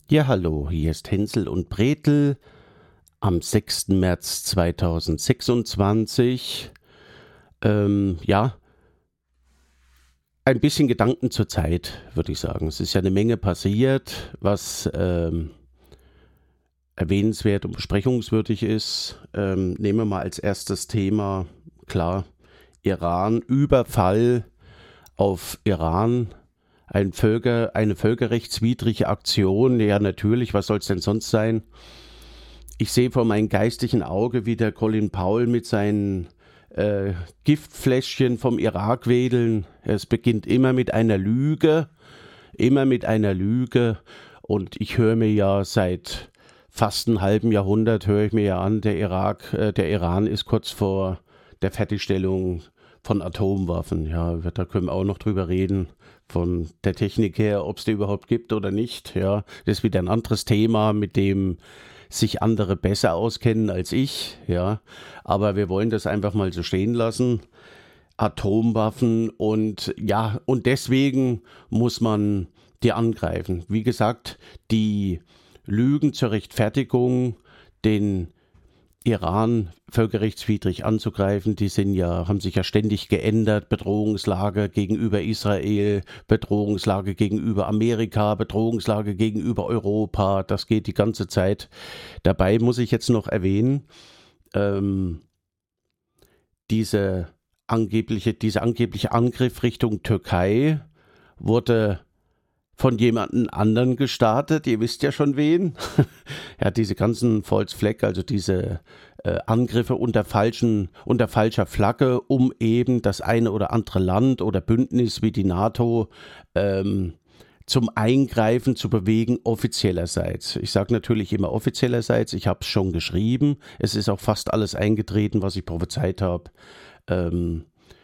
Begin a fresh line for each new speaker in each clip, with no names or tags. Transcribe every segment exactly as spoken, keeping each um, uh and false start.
Ja, hallo, hier ist Hänsel und Bretel am sechsten März zweitausendsechsundzwanzig. Ähm, ja, ein bisschen Gedanken zur Zeit, würde ich sagen. Es ist ja eine Menge passiert, was ähm, erwähnenswert und besprechungswürdig ist. Ähm, nehmen wir mal als erstes Thema, klar, Iran, Überfall auf Iran. Ein Völker, eine völkerrechtswidrige Aktion, ja natürlich, was soll es denn sonst sein? Ich sehe vor meinem geistigen Auge, wie der Colin Powell mit seinen äh, Giftfläschchen vom Irak wedeln. Es beginnt immer mit einer Lüge, immer mit einer Lüge. Und ich höre mir ja seit fast einem halben Jahrhundert, höre ich mir ja an, der Irak, äh, der Iran ist kurz vor der Fertigstellung von Atomwaffen. Ja, da können wir auch noch drüber reden. Von der Technik her, ob es die überhaupt gibt oder nicht. Ja, das ist wieder ein anderes Thema, mit dem sich andere besser auskennen als ich. Ja, aber wir wollen das einfach mal so stehen lassen. Atomwaffen und ja, und deswegen muss man die angreifen. Wie gesagt, die Lügen zur Rechtfertigung, den Iran völkerrechtswidrig anzugreifen, die sind ja, haben sich ja ständig geändert, Bedrohungslage gegenüber Israel, Bedrohungslage gegenüber Amerika, Bedrohungslage gegenüber Europa, das geht die ganze Zeit. Dabei muss ich jetzt noch erwähnen, ähm, diese angebliche, dieser angebliche Angriff Richtung Türkei wurde von jemandem anderen gestartet, ihr wisst ja schon wen. Ja, diese ganzen False Flag, also diese äh, Angriffe unter falschen, unter falscher Flagge, um eben das eine oder andere Land oder Bündnis wie die NATO ähm, zum Eingreifen zu bewegen, offiziellerseits. Ich sage natürlich immer offiziellerseits, ich habe es schon geschrieben, es ist auch fast alles eingetreten, was ich prophezeit habe. Ähm,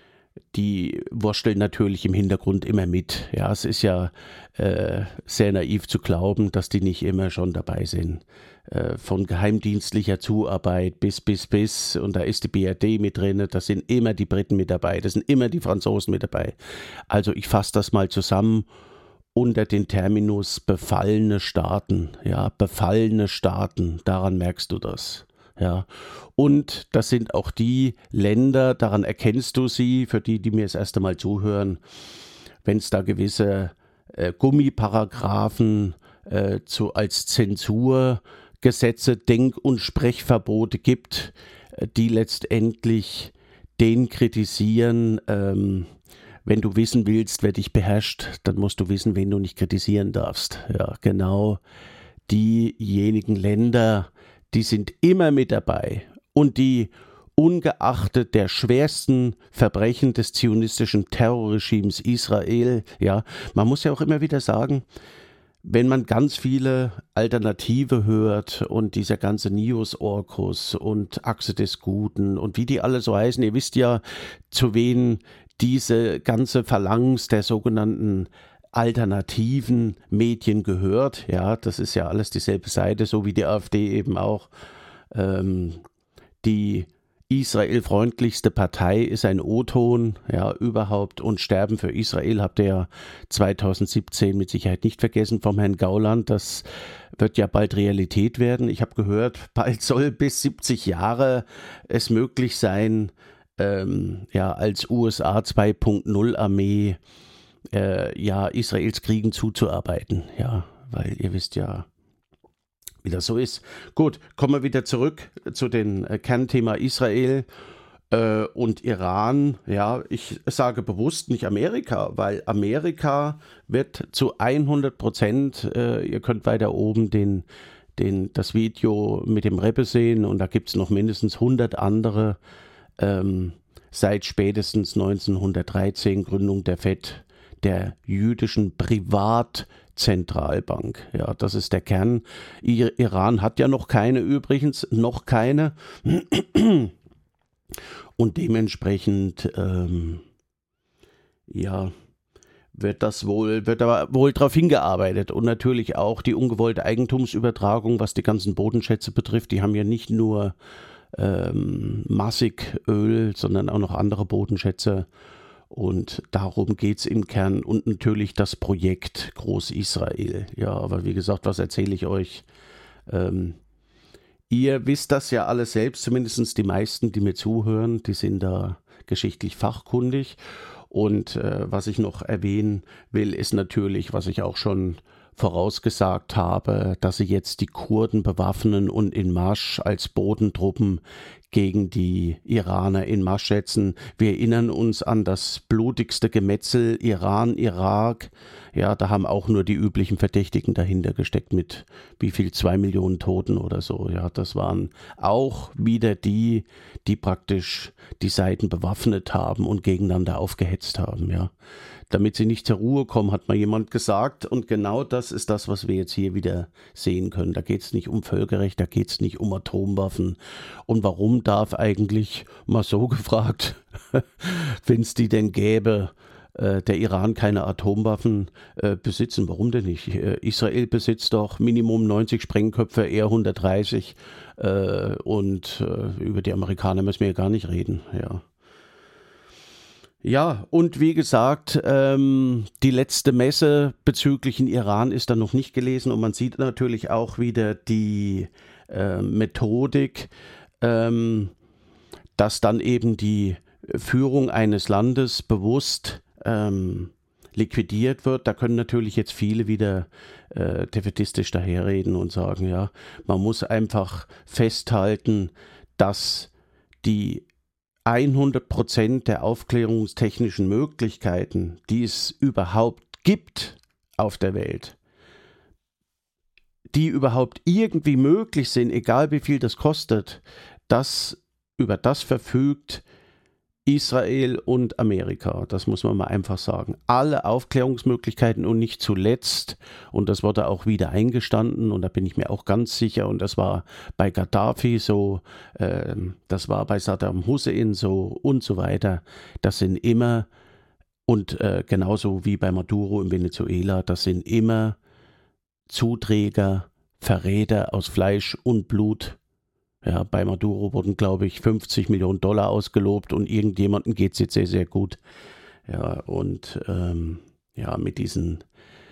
Die wursteln natürlich im Hintergrund immer mit. Ja, es ist ja äh, sehr naiv zu glauben, dass die nicht immer schon dabei sind. Äh, von geheimdienstlicher Zuarbeit bis, bis, bis. Und da ist die B R D mit drin. Da sind immer die Briten mit dabei. Da sind immer die Franzosen mit dabei. Also ich fasse das mal zusammen unter den Terminus befallene Staaten. Ja, befallene Staaten. Daran merkst du das. Ja, und das sind auch die Länder, daran erkennst du sie, für die, die mir das erste Mal zuhören, wenn es da gewisse äh, Gummiparagraphen äh, zu, als Zensurgesetze, Denk- und Sprechverbote gibt, äh, die letztendlich den kritisieren. Ähm, wenn du wissen willst, wer dich beherrscht, dann musst du wissen, wen du nicht kritisieren darfst. Ja, genau diejenigen Länder, die sind immer mit dabei und die ungeachtet der schwersten Verbrechen des zionistischen Terrorregimes Israel, ja, man muss ja auch immer wieder sagen, wenn man ganz viele Alternative hört und dieser ganze Nios-Orkus und Achse des Guten und wie die alle so heißen, ihr wisst ja, zu wen diese ganze Phalanx der sogenannten alternativen Medien gehört. Ja, das ist ja alles dieselbe Seite, so wie die AfD eben auch. Ähm, die israelfreundlichste Partei ist ein O-Ton, ja, überhaupt. Und Sterben für Israel habt ihr ja zweitausendsiebzehn mit Sicherheit nicht vergessen vom Herrn Gauland. Das wird ja bald Realität werden. Ich habe gehört, bald soll bis siebzig Jahre es möglich sein, ähm, ja, als U S A zwei Punkt null Armee Äh, ja, Israels Kriegen zuzuarbeiten, ja, weil ihr wisst ja, wie das so ist. Gut, kommen wir wieder zurück zu dem äh, Kernthema Israel äh, und Iran. Ja, ich sage bewusst nicht Amerika, weil Amerika wird zu hundert Prozent, äh, ihr könnt weiter oben den, den, das Video mit dem Rebbe sehen und da gibt es noch mindestens hundert andere, ähm, seit spätestens neunzehnhundertdreizehn, Gründung der Fed, der jüdischen Privatzentralbank. Ja, das ist der Kern. Iran hat ja noch keine übrigens, noch keine. Und dementsprechend, ähm, ja, wird das wohl, wird aber wohl darauf hingearbeitet. Und natürlich auch die ungewollte Eigentumsübertragung, was die ganzen Bodenschätze betrifft. Die haben ja nicht nur ähm, massig Öl, sondern auch noch andere Bodenschätze. Und darum geht es im Kern und natürlich das Projekt Groß-Israel. Ja, aber wie gesagt, was erzähle ich euch? Ähm, ihr wisst das ja alle selbst, zumindest die meisten, die mir zuhören, die sind da geschichtlich fachkundig. Und äh, was ich noch erwähnen will, ist natürlich, was ich auch schon vorausgesagt habe, dass sie jetzt die Kurden bewaffnen und in Marsch als Bodentruppen gegen die Iraner in Marsch setzen. Wir erinnern uns an das blutigste Gemetzel Iran, Irak. Ja, da haben auch nur die üblichen Verdächtigen dahinter gesteckt mit wie viel, zwei Millionen Toten oder so. Ja, das waren auch wieder die, die praktisch die Seiten bewaffnet haben und gegeneinander aufgehetzt haben, ja. Damit sie nicht zur Ruhe kommen, hat mal jemand gesagt. Und genau das ist das, was wir jetzt hier wieder sehen können. Da geht es nicht um Völkerrecht, da geht es nicht um Atomwaffen. Und warum darf eigentlich, mal so gefragt, wenn es die denn gäbe, äh, der Iran keine Atomwaffen äh, besitzen? Warum denn nicht? Äh, Israel besitzt doch Minimum neunzig Sprengköpfe, eher hundertdreißig. Äh, und äh, über die Amerikaner müssen wir ja gar nicht reden, ja. Ja, und wie gesagt, ähm, die letzte Messe bezüglich in Iran ist dann noch nicht gelesen und man sieht natürlich auch wieder die äh, Methodik, ähm, dass dann eben die Führung eines Landes bewusst ähm, liquidiert wird. Da können natürlich jetzt viele wieder äh, defätistisch daherreden und sagen, ja, man muss einfach festhalten, dass die hundert Prozent der aufklärungstechnischen Möglichkeiten, die es überhaupt gibt auf der Welt, die überhaupt irgendwie möglich sind, egal wie viel das kostet, das, über das verfügt Israel und Amerika. Das muss man mal einfach sagen. Alle Aufklärungsmöglichkeiten und nicht zuletzt, und das wurde auch wieder eingestanden, und da bin ich mir auch ganz sicher, und das war bei Gaddafi so, äh, das war bei Saddam Hussein so und so weiter. Das sind immer, und äh, genauso wie bei Maduro in Venezuela, das sind immer Zuträger, Verräter aus Fleisch und Blut. Ja, bei Maduro wurden, glaube ich, fünfzig Millionen Dollar ausgelobt und irgendjemandem geht es jetzt sehr, sehr gut. Ja, und ähm, ja, mit diesen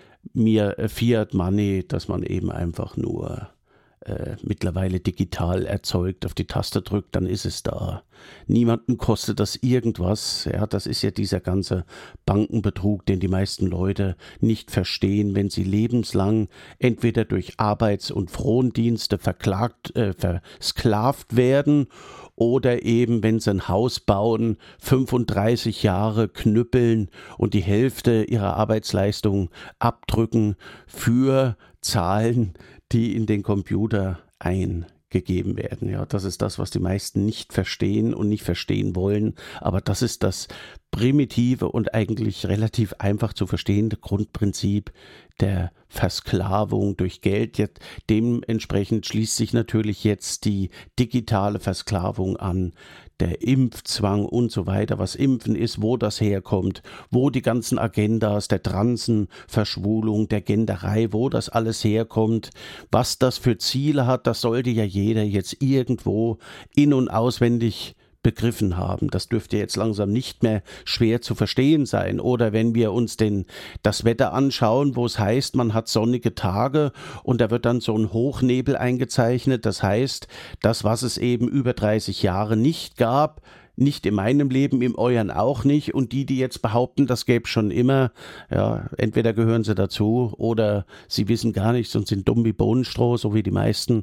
mir äh, Fiat Money, dass man eben einfach nur äh, mittlerweile digital erzeugt, auf die Taste drückt, dann ist es da. Niemanden kostet das irgendwas. Ja, das ist ja dieser ganze Bankenbetrug, den die meisten Leute nicht verstehen, wenn sie lebenslang entweder durch Arbeits- und Frondienste verklagt, äh, versklavt werden oder eben, wenn sie ein Haus bauen, fünfunddreißig Jahre knüppeln und die Hälfte ihrer Arbeitsleistung abdrücken für Zahlen, die in den Computer eingegeben werden. Ja, das ist das, was die meisten nicht verstehen und nicht verstehen wollen. Aber das ist das primitive und eigentlich relativ einfach zu verstehende Grundprinzip der Versklavung durch Geld. Jetzt, dementsprechend schließt sich natürlich jetzt die digitale Versklavung an, der Impfzwang und so weiter, was Impfen ist, wo das herkommt, wo die ganzen Agendas der Transenverschwulung, der Genderei, wo das alles herkommt, was das für Ziele hat, das sollte ja jeder jetzt irgendwo in- und auswendig begriffen haben. Das dürfte jetzt langsam nicht mehr schwer zu verstehen sein. Oder wenn wir uns den, das Wetter anschauen, wo es heißt, man hat sonnige Tage und da wird dann so ein Hochnebel eingezeichnet. Das heißt, das, was es eben über dreißig Jahre nicht gab, nicht in meinem Leben, im euren auch nicht. Und die, die jetzt behaupten, das gäbe schon immer, ja, entweder gehören sie dazu oder sie wissen gar nichts und sind dumm wie Bohnenstroh, so wie die meisten.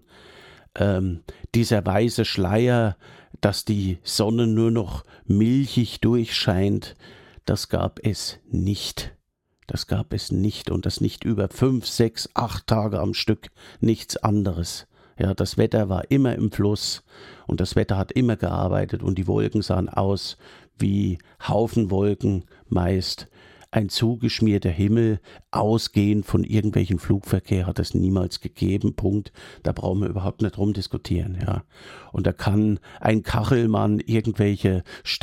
Ähm, dieser weiße Schleier, dass die Sonne nur noch milchig durchscheint, das gab es nicht. Das gab es nicht und das nicht über fünf, sechs, acht Tage am Stück, nichts anderes. Ja, das Wetter war immer im Fluss und das Wetter hat immer gearbeitet und die Wolken sahen aus wie Haufenwolken meist. Ein zugeschmierter Himmel, ausgehend von irgendwelchen Flugverkehr, hat es niemals gegeben, Punkt. Da brauchen wir überhaupt nicht rumdiskutieren, ja. Und da kann ein Kachelmann irgendwelche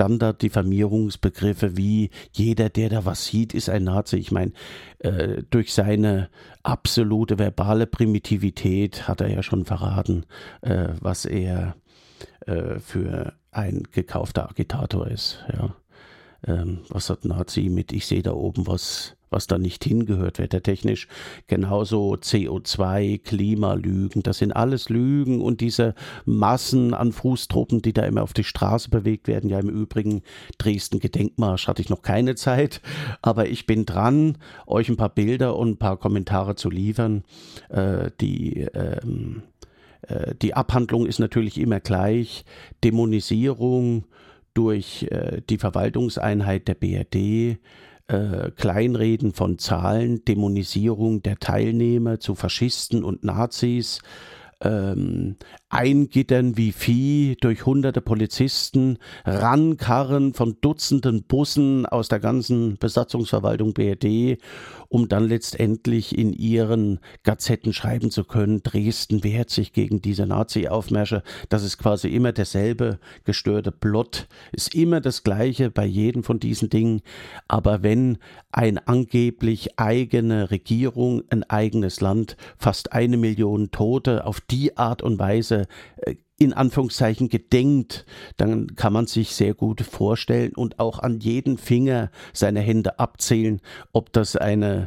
Standard-Diffamierungsbegriffe wie jeder, der da was sieht, ist ein Nazi. Ich meine, äh, durch seine absolute verbale Primitivität hat er ja schon verraten, äh, was er äh, für ein gekaufter Agitator ist, ja. ähm, was hat Nazi mit, ich sehe da oben was, was da nicht hingehört, wettertechnisch. Genauso C O zwei, Klimalügen, das sind alles Lügen und diese Massen an Fußtruppen, die da immer auf die Straße bewegt werden. Ja, im Übrigen, Dresden Gedenkmarsch hatte ich noch keine Zeit, aber ich bin dran, euch ein paar Bilder und ein paar Kommentare zu liefern. Äh, die, ähm, äh, die Abhandlung ist natürlich immer gleich. Dämonisierung durch äh, die Verwaltungseinheit der B R D, Äh, Kleinreden von Zahlen, Dämonisierung der Teilnehmer zu Faschisten und Nazis, ähm, Eingittern wie Vieh durch hunderte Polizisten, Rankarren von Dutzenden Bussen aus der ganzen Besatzungsverwaltung B R D, um dann letztendlich in ihren Gazetten schreiben zu können, Dresden wehrt sich gegen diese Nazi-Aufmärsche. Das ist quasi immer derselbe gestörte Plot, ist immer das Gleiche bei jedem von diesen Dingen. Aber wenn eine angeblich eigene Regierung, ein eigenes Land, fast eine Million Tote auf die Art und Weise in Anführungszeichen gedenkt, dann kann man sich sehr gut vorstellen und auch an jeden Finger seine Hände abzählen, ob das eine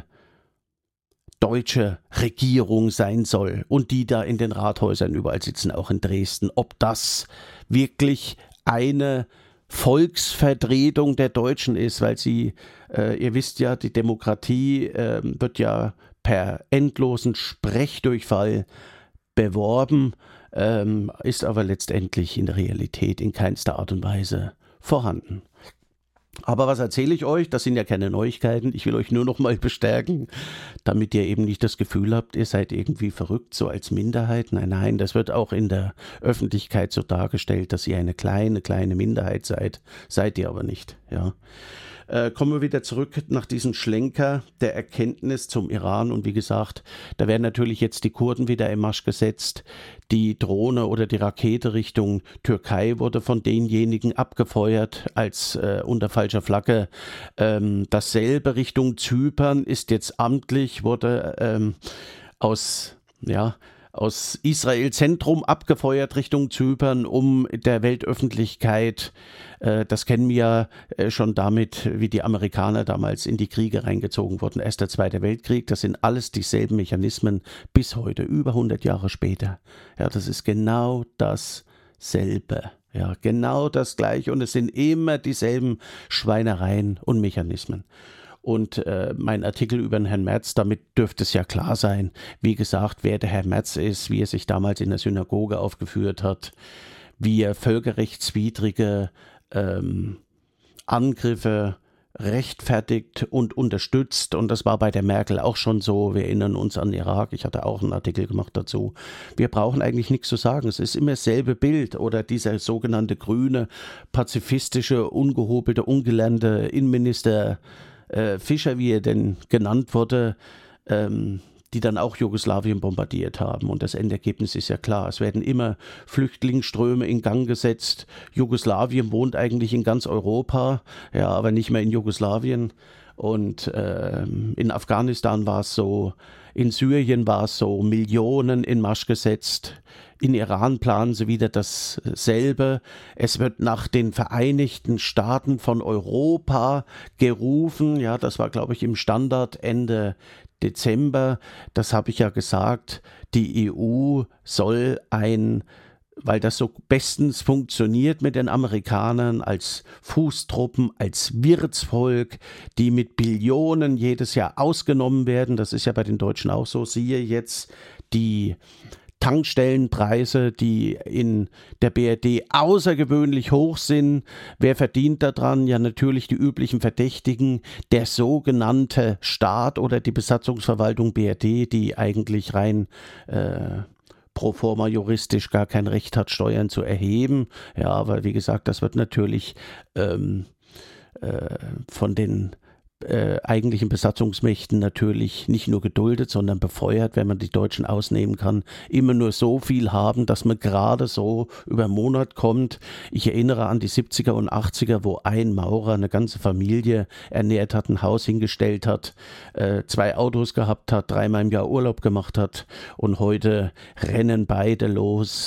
deutsche Regierung sein soll und die da in den Rathäusern überall sitzen, auch in Dresden, ob das wirklich eine Volksvertretung der Deutschen ist, weil sie, äh, ihr wisst ja, die Demokratie äh, wird ja per endlosen Sprechdurchfall beworben, ähm, ist aber letztendlich in der Realität in keinster Art und Weise vorhanden. Aber was erzähle ich euch? Das sind ja keine Neuigkeiten. Ich will euch nur noch mal bestärken, damit ihr eben nicht das Gefühl habt, ihr seid irgendwie verrückt, so als Minderheit. Nein, nein, das wird auch in der Öffentlichkeit so dargestellt, dass ihr eine kleine, kleine Minderheit seid. Seid ihr aber nicht, ja. Äh, kommen wir wieder zurück nach diesem Schlenker der Erkenntnis zum Iran. Und wie gesagt, da werden natürlich jetzt die Kurden wieder im Marsch gesetzt. Die Drohne oder die Rakete Richtung Türkei wurde von denjenigen abgefeuert als äh, unter falscher Flagge. Ähm, dasselbe Richtung Zypern ist jetzt amtlich, wurde ähm, aus, ja, aus Israel Zentrum abgefeuert Richtung Zypern, um der Weltöffentlichkeit, äh, das kennen wir ja äh, schon damit, wie die Amerikaner damals in die Kriege reingezogen wurden. Erster, Zweiter Weltkrieg, das sind alles dieselben Mechanismen bis heute, über hundert Jahre später. Ja, das ist genau dasselbe. Ja, genau das Gleiche und es sind immer dieselben Schweinereien und Mechanismen. Und äh, mein Artikel über den Herrn Merz, damit dürfte es ja klar sein, wie gesagt, wer der Herr Merz ist, wie er sich damals in der Synagoge aufgeführt hat, wie er völkerrechtswidrige ähm, Angriffe rechtfertigt und unterstützt. Und das war bei der Merkel auch schon so. Wir erinnern uns an Irak. Ich hatte auch einen Artikel gemacht dazu. Wir brauchen eigentlich nichts zu sagen. Es ist immer dasselbe Bild. Oder dieser sogenannte grüne, pazifistische, ungehobelte, ungelernte Innenminister Äh, Fischer, wie er denn genannt wurde, ähm, die dann auch Jugoslawien bombardiert haben. Und das Endergebnis ist ja klar. Es werden immer Flüchtlingsströme in Gang gesetzt. Jugoslawien wohnt eigentlich in ganz Europa, ja, aber nicht mehr in Jugoslawien. Und ähm, in Afghanistan war es so, in Syrien war es so, Millionen in Marsch gesetzt. In Iran planen sie wieder dasselbe. Es wird nach den Vereinigten Staaten von Europa gerufen. Ja, das war, glaube ich, im Standard Ende Dezember. Das habe ich ja gesagt. Die E U soll ein, weil das so bestens funktioniert mit den Amerikanern als Fußtruppen, als Wirtsvolk, die mit Billionen jedes Jahr ausgenommen werden. Das ist ja bei den Deutschen auch so. Siehe jetzt die Tankstellenpreise, die in der B R D außergewöhnlich hoch sind. Wer verdient daran? Ja, natürlich die üblichen Verdächtigen, der sogenannte Staat oder die Besatzungsverwaltung B R D, die eigentlich rein äh, pro forma juristisch gar kein Recht hat, Steuern zu erheben. Ja, aber wie gesagt, das wird natürlich ähm, äh, von den Äh, eigentlichen Besatzungsmächten natürlich nicht nur geduldet, sondern befeuert, wenn man die Deutschen ausnehmen kann, immer nur so viel haben, dass man gerade so über einen Monat kommt. Ich erinnere an die siebziger und achtziger, wo ein Maurer eine ganze Familie ernährt hat, ein Haus hingestellt hat, äh, zwei Autos gehabt hat, dreimal im Jahr Urlaub gemacht hat und heute rennen beide los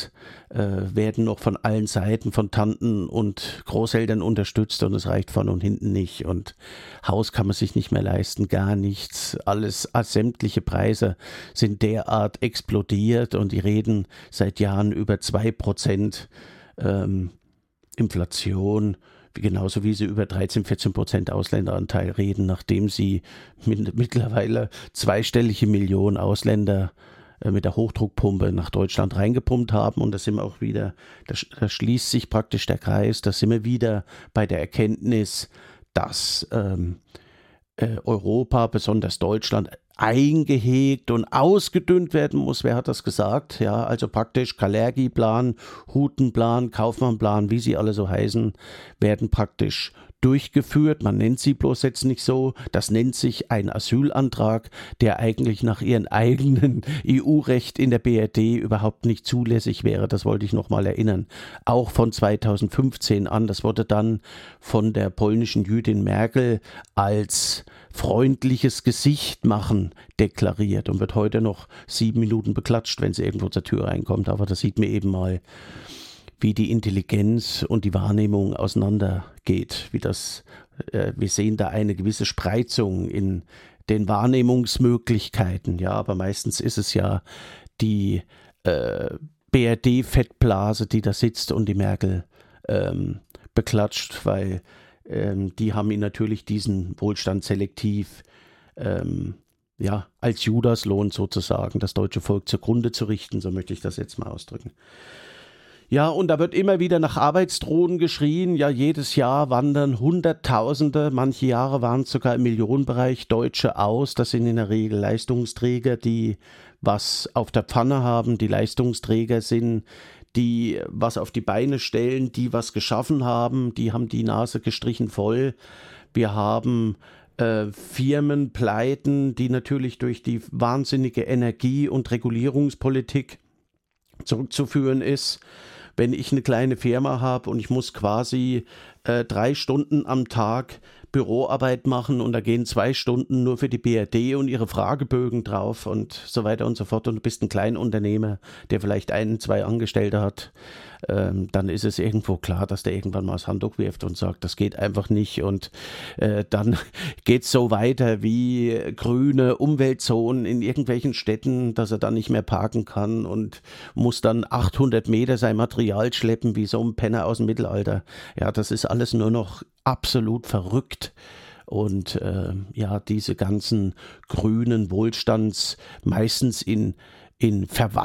äh, werden noch von allen Seiten, von Tanten und Großeltern unterstützt und es reicht vorne und hinten nicht und Haus kann man sich nicht mehr leisten, gar nichts, alles, sämtliche Preise sind derart explodiert und die reden seit Jahren über zwei Prozent ähm, Inflation, genauso wie sie über dreizehn, vierzehn Prozent Ausländeranteil reden, nachdem sie mit, mittlerweile zweistellige Millionen Ausländer äh, mit der Hochdruckpumpe nach Deutschland reingepumpt haben. Und da sind wir auch wieder, da, da schließt sich praktisch der Kreis, da sind wir wieder bei der Erkenntnis, dass ähm, äh, Europa, besonders Deutschland, eingehegt und ausgedünnt werden muss. Wer hat das gesagt? Ja, also praktisch Kalergi-Plan, Hutenplan, Kaufmann-Plan, wie sie alle so heißen, werden praktisch durchgeführt. Man nennt sie bloß jetzt nicht so. Das nennt sich ein Asylantrag, der eigentlich nach ihrem eigenen E U-Recht in der B R D überhaupt nicht zulässig wäre. Das wollte ich nochmal erinnern. Auch von zweitausendfünfzehn an. Das wurde dann von der polnischen Jüdin Merkel als freundliches Gesicht machen deklariert und wird heute noch sieben Minuten beklatscht, wenn sie irgendwo zur Tür reinkommt. Aber da sieht man eben mal, wie die Intelligenz und die Wahrnehmung auseinandergeht. Wie das, äh, wir sehen da eine gewisse Spreizung in den Wahrnehmungsmöglichkeiten. Ja, aber meistens ist es ja die äh, B R D-Fettblase, die da sitzt und die Merkel ähm, beklatscht, weil ähm, die haben ihn natürlich diesen Wohlstand selektiv ähm, ja, als Judaslohn sozusagen das deutsche Volk zugrunde zu richten, so möchte ich das jetzt mal ausdrücken. Ja, und da wird immer wieder nach Arbeitsdrohnen geschrien. Ja, jedes Jahr wandern Hunderttausende, manche Jahre waren es sogar im Millionenbereich Deutsche aus. Das sind in der Regel Leistungsträger, die was auf der Pfanne haben, die Leistungsträger sind, die was auf die Beine stellen, die was geschaffen haben, die haben die Nase gestrichen voll. Wir haben äh, Firmenpleiten, die natürlich durch die wahnsinnige Energie- und Regulierungspolitik zurückzuführen ist. Wenn ich eine kleine Firma habe und ich muss quasi äh, drei Stunden am Tag Büroarbeit machen und da gehen zwei Stunden nur für die B R D und ihre Fragebögen drauf und so weiter und so fort und du bist ein Kleinunternehmer, der vielleicht ein, zwei Angestellte hat, ähm, dann ist es irgendwo klar, dass der irgendwann mal das Handtuch wirft und sagt, das geht einfach nicht und äh, dann geht es so weiter wie grüne Umweltzonen in irgendwelchen Städten, dass er dann nicht mehr parken kann und muss dann achthundert Meter sein Material schleppen wie so ein Penner aus dem Mittelalter. Ja, das ist alles nur noch absolut verrückt. Und äh, ja, diese ganzen grünen Wohlstands, meistens in, in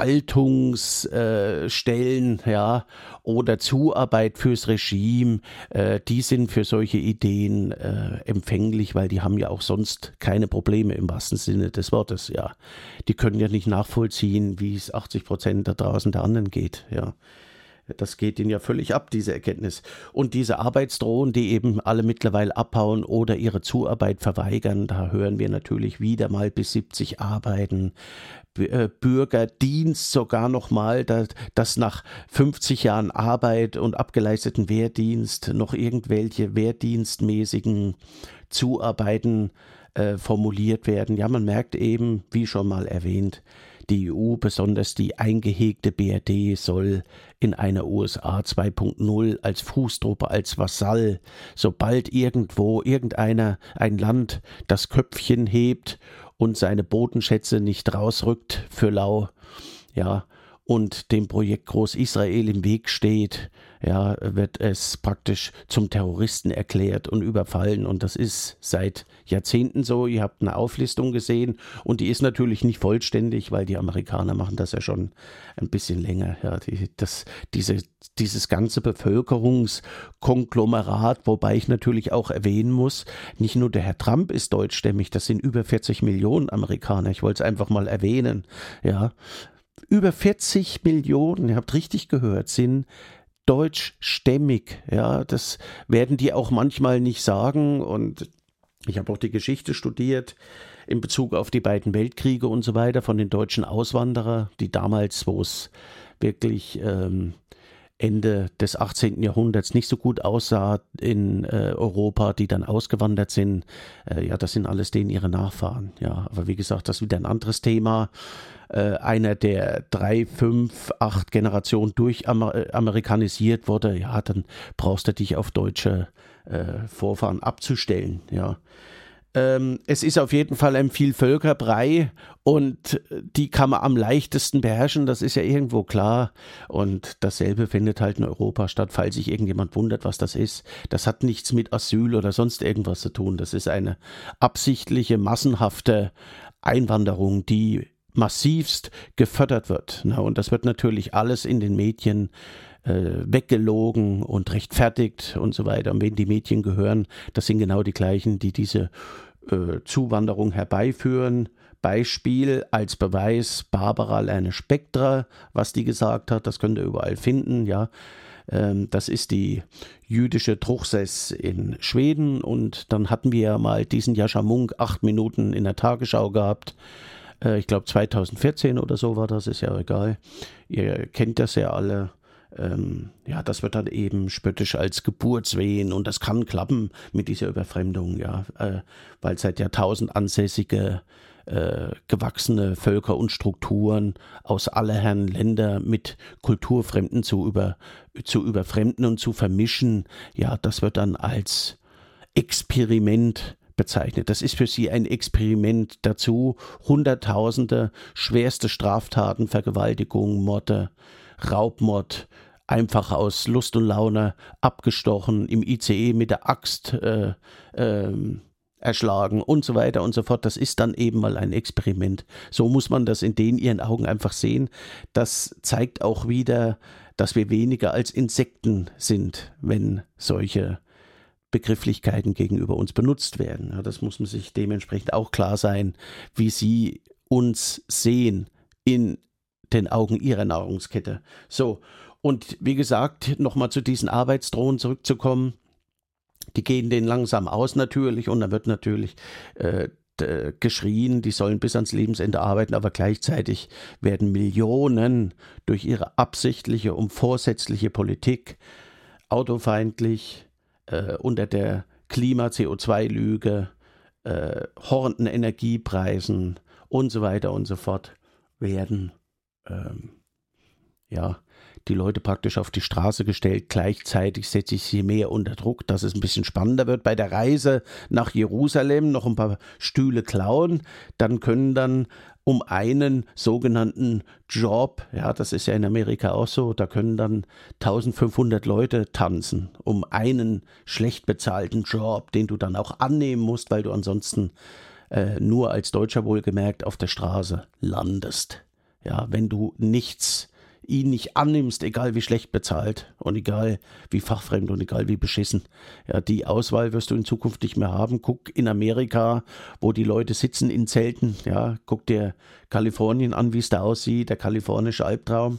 Verwaltungsstellen, äh, ja, oder Zuarbeit fürs Regime, äh, die sind für solche Ideen äh, empfänglich, weil die haben ja auch sonst keine Probleme im wahrsten Sinne des Wortes, ja. Die können ja nicht nachvollziehen, wie es achtzig Prozent da draußen der anderen geht, ja. Das geht ihnen ja völlig ab, diese Erkenntnis. Und diese Arbeitsdrohnen, die eben alle mittlerweile abhauen oder ihre Zuarbeit verweigern, da hören wir natürlich wieder mal bis siebzig arbeiten. Bürgerdienst sogar nochmal, dass, dass nach fünfzig Jahren Arbeit und abgeleisteten Wehrdienst noch irgendwelche wehrdienstmäßigen Zuarbeiten äh, formuliert werden. Ja, man merkt eben, wie schon mal erwähnt, die E U, besonders die eingehegte B R D, soll in einer U S A zwei Punkt null als Fußtruppe, als Vasall, sobald irgendwo irgendeiner, ein Land das Köpfchen hebt und seine Bodenschätze nicht rausrückt für lau, ja, und dem Projekt Groß-Israel im Weg steht, ja, wird es praktisch zum Terroristen erklärt und überfallen. Und das ist seit Jahrzehnten so. Ihr habt eine Auflistung gesehen und die ist natürlich nicht vollständig, weil die Amerikaner machen das ja schon ein bisschen länger. Ja, die, das, diese, dieses ganze Bevölkerungskonglomerat, wobei ich natürlich auch erwähnen muss, nicht nur der Herr Trump ist deutschstämmig, das sind über vierzig Millionen Amerikaner. Ich wollte es einfach mal erwähnen, ja. Über vierzig Millionen, ihr habt richtig gehört, sind deutschstämmig. Ja, das werden die auch manchmal nicht sagen. Und ich habe auch die Geschichte studiert in Bezug auf die beiden Weltkriege und so weiter von den deutschen Auswanderern, die damals, wo es wirklich ähm, Ende des achtzehnten. Jahrhunderts nicht so gut aussah in äh, Europa, die dann ausgewandert sind. Äh, ja, das sind alles denen ihre Nachfahren. Ja, aber wie gesagt, das ist wieder ein anderes Thema. Äh, einer, der drei, fünf, acht Generationen durchamerikanisiert wurde, ja, dann brauchst du dich auf deutsche äh, Vorfahren abzustellen. Ja. Ähm, es ist auf jeden Fall ein Vielvölkerbrei und die kann man am leichtesten beherrschen, das ist ja irgendwo klar. Und dasselbe findet halt in Europa statt, falls sich irgendjemand wundert, was das ist. Das hat nichts mit Asyl oder sonst irgendwas zu tun. Das ist eine absichtliche, massenhafte Einwanderung, die massivst gefördert wird. Na, und das wird natürlich alles in den Medien äh, weggelogen und rechtfertigt und so weiter. Und wen die Medien gehören, das sind genau die gleichen, die diese äh, Zuwanderung herbeiführen. Beispiel als Beweis Barbara Lerne-Spectra, was die gesagt hat, das könnt ihr überall finden, ja. Ähm, das ist die jüdische Truchsess in Schweden und dann hatten wir ja mal diesen Jascha Munk acht Minuten in der Tagesschau gehabt. Ich glaube zweitausendvierzehn oder so war das, ist ja egal. Ihr kennt das ja alle. Ähm, ja, das wird dann eben spöttisch als Geburtswehen und das kann klappen mit dieser Überfremdung, ja, äh, weil seit Jahrtausend ansässige, äh, gewachsene Völker und Strukturen aus allerherren Länder mit Kulturfremden zu, über, zu überfremden und zu vermischen, ja, das wird dann als Experiment bezeichnet. Das ist für sie ein Experiment. Dazu Hunderttausende schwerste Straftaten, Vergewaltigung, Morde, Raubmord, einfach aus Lust und Laune abgestochen, im I C E mit der Axt äh, äh, erschlagen und so weiter und so fort. Das ist dann eben mal ein Experiment. So muss man das in den ihren Augen einfach sehen. Das zeigt auch wieder, dass wir weniger als Insekten sind, wenn solche Begrifflichkeiten gegenüber uns benutzt werden. Ja, das muss man sich dementsprechend auch klar sein, wie sie uns sehen in den Augen ihrer Nahrungskette. So, und wie gesagt, nochmal zu diesen Arbeitsdrohnen zurückzukommen, die gehen denen langsam aus natürlich und dann wird natürlich äh, d- geschrien, die sollen bis ans Lebensende arbeiten, aber gleichzeitig werden Millionen durch ihre absichtliche und vorsätzliche Politik autofeindlich, Äh, unter der Klima-C O zwei Lüge, äh, horrenden Energiepreisen und so weiter und so fort werden ähm, ja, die Leute praktisch auf die Straße gestellt. Gleichzeitig setze ich sie mehr unter Druck, dass es ein bisschen spannender wird. Bei der Reise nach Jerusalem noch ein paar Stühle klauen, dann können dann um einen sogenannten Job, ja, das ist ja in Amerika auch so, da können dann eintausendfünfhundert Leute tanzen, um einen schlecht bezahlten Job, den du dann auch annehmen musst, weil du ansonsten äh, nur als Deutscher wohlgemerkt auf der Straße landest. Ja, wenn du nichts ihn nicht annimmst, egal wie schlecht bezahlt und egal wie fachfremd und egal wie beschissen. Ja, die Auswahl wirst du in Zukunft nicht mehr haben. Guck in Amerika, wo die Leute sitzen in Zelten. Ja, guck dir Kalifornien an, wie es da aussieht, der kalifornische Albtraum.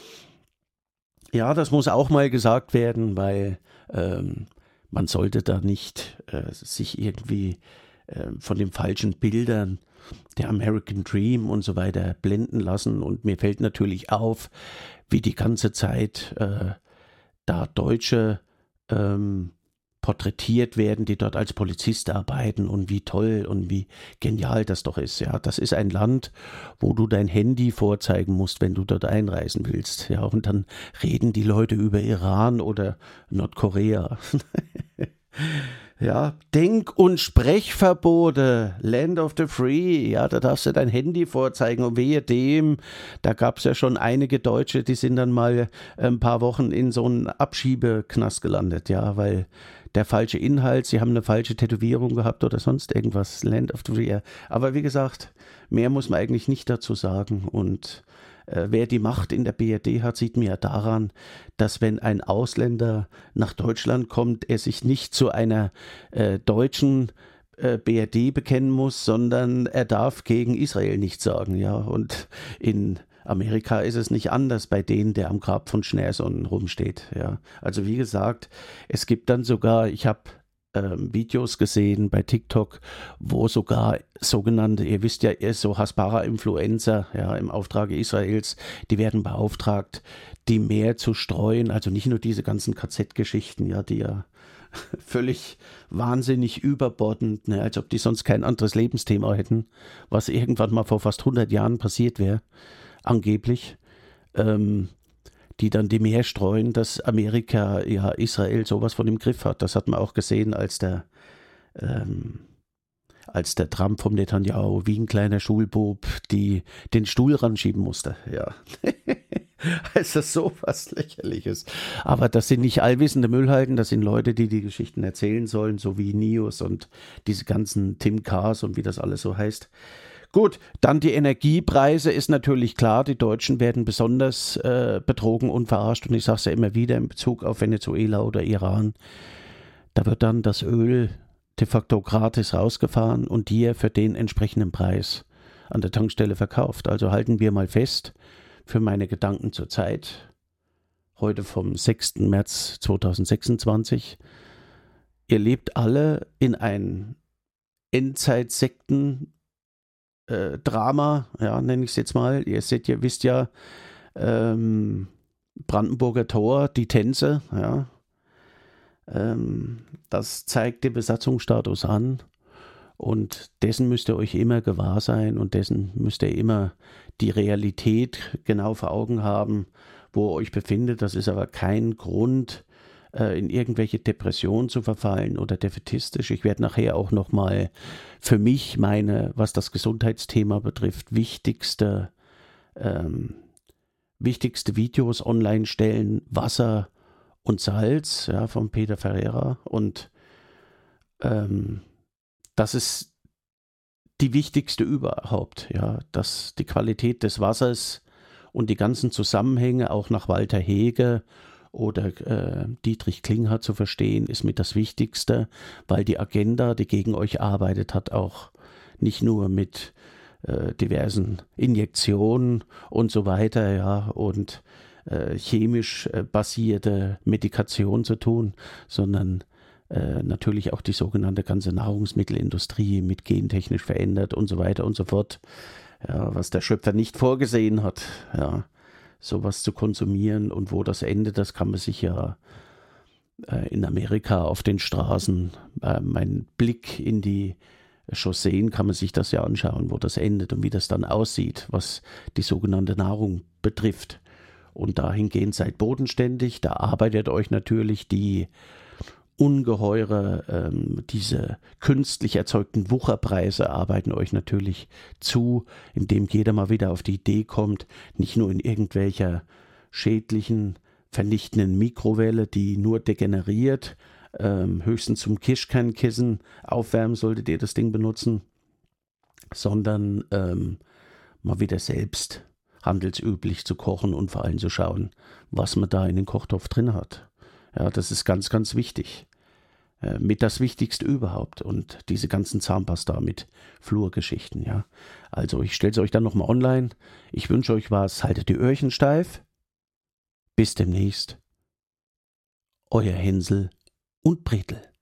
Ja, das muss auch mal gesagt werden, weil ähm, man sollte da nicht äh, sich irgendwie äh, von den falschen Bildern der American Dream und so weiter blenden lassen. Und mir fällt natürlich auf, wie die ganze Zeit äh, da Deutsche ähm, porträtiert werden, die dort als Polizist arbeiten und wie toll und wie genial das doch ist. Ja, das ist ein Land, wo du dein Handy vorzeigen musst, wenn du dort einreisen willst. Ja, und dann reden die Leute über Iran oder Nordkorea. Ja, Denk- und Sprechverbote, Land of the Free, ja, da darfst du dein Handy vorzeigen und wehe dem, da gab es ja schon einige Deutsche, die sind dann mal ein paar Wochen in so einen Abschiebeknast gelandet, ja, weil der falsche Inhalt, sie haben eine falsche Tätowierung gehabt oder sonst irgendwas, Land of the Free, aber wie gesagt, mehr muss man eigentlich nicht dazu sagen und äh, wer die Macht in der B R D hat, sieht mir ja daran, dass wenn ein Ausländer nach Deutschland kommt, er sich nicht zu einer äh, deutschen äh, B R D bekennen muss, sondern er darf gegen Israel nichts sagen, ja, und in Amerika ist es nicht anders bei denen, der am Grab von Schneerson rumsteht, ja. Also wie gesagt, es gibt dann sogar, ich habe ähm, Videos gesehen bei TikTok, wo sogar sogenannte, ihr wisst ja, ihr so Hasbara-Influencer, ja, im Auftrage Israels, die werden beauftragt, die Meer zu streuen, also nicht nur diese ganzen K Z-Geschichten, ja, die ja völlig wahnsinnig überbordend, ne, als ob die sonst kein anderes Lebensthema hätten, was irgendwann mal vor fast hundert Jahren passiert wäre, angeblich, ähm, die dann die Meer streuen, dass Amerika, ja, Israel sowas von im Griff hat. Das hat man auch gesehen, als der, ähm, als der Trump vom Netanyahu wie ein kleiner Schulbub die, den Stuhl ranschieben musste. Ja. Also sowas Lächerliches. Aber das sind nicht allwissende Müllhalden, das sind Leute, die die Geschichten erzählen sollen, so wie Nios und diese ganzen Tim Kars und wie das alles so heißt. Gut, dann die Energiepreise ist natürlich klar, die Deutschen werden besonders äh, betrogen und verarscht und ich sage es ja immer wieder in Bezug auf Venezuela oder Iran, da wird dann das Öl de facto gratis rausgefahren und dir für den entsprechenden Preis an der Tankstelle verkauft. Also halten wir mal fest, für meine Gedanken zur Zeit, heute vom sechsten März zweitausendsechsundzwanzig, ihr lebt alle in ein Endzeitsekten Äh, Drama, ja, nenne ich es jetzt mal. Ihr seht, ihr wisst ja, ähm, Brandenburger Tor, die Tänze, ja, ähm, das zeigt den Besatzungsstatus an und dessen müsst ihr euch immer gewahr sein und dessen müsst ihr immer die Realität genau vor Augen haben, wo ihr euch befindet. Das ist aber kein Grund, in irgendwelche Depressionen zu verfallen oder defätistisch. Ich werde nachher auch nochmal für mich meine, was das Gesundheitsthema betrifft, wichtigste, ähm, wichtigste Videos online stellen. Wasser und Salz, ja, von Peter Ferreira. Und ähm, das ist die wichtigste überhaupt, ja, dass die Qualität des Wassers und die ganzen Zusammenhänge auch nach Walter Hege oder äh, Dietrich Klinghardt zu verstehen, ist mit das Wichtigste, weil die Agenda, die gegen euch arbeitet, hat auch nicht nur mit äh, diversen Injektionen und so weiter, ja, und äh, chemisch äh, basierte Medikation zu tun, sondern äh, natürlich auch die sogenannte ganze Nahrungsmittelindustrie mit gentechnisch verändert und so weiter und so fort, ja, was der Schöpfer nicht vorgesehen hat, ja, sowas zu konsumieren und wo das endet, das kann man sich ja äh, in Amerika auf den Straßen, äh, mein Blick in die Chausseen, kann man sich das ja anschauen, wo das endet und wie das dann aussieht, was die sogenannte Nahrung betrifft. Und dahingehend seid bodenständig, da arbeitet euch natürlich die ungeheure, ähm, diese künstlich erzeugten Wucherpreise arbeiten euch natürlich zu, indem jeder mal wieder auf die Idee kommt, nicht nur in irgendwelcher schädlichen, vernichtenden Mikrowelle, die nur degeneriert, ähm, höchstens zum Kirschkernkissen aufwärmen solltet ihr das Ding benutzen, sondern ähm, mal wieder selbst handelsüblich zu kochen und vor allem zu schauen, was man da in den Kochtopf drin hat. Ja, das ist ganz, ganz wichtig. Äh, mit das Wichtigste überhaupt. Und diese ganzen Zahnpasta mit Flurgeschichten, ja. Also ich stelle es euch dann nochmal online. Ich wünsche euch was. Haltet die Öhrchen steif. Bis demnächst. Euer Hänsel und Bretel.